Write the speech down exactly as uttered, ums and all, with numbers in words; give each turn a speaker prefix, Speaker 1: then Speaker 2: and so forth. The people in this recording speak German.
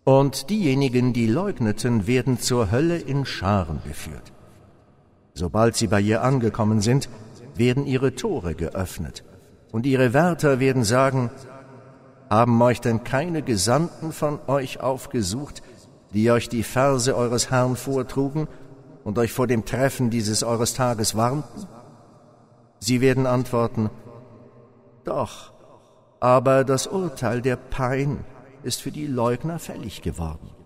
Speaker 1: Und diejenigen, die leugneten, werden zur Hölle in Scharen geführt. Sobald sie bei ihr angekommen sind, werden ihre Tore geöffnet, und ihre Wärter werden sagen: Haben euch denn keine Gesandten von euch aufgesucht, die euch die Verse eures Herrn vortrugen und euch vor dem Treffen dieses eures Tages warnten? Sie werden antworten: Doch, aber das Urteil der Pein ist für die Leugner fällig geworden.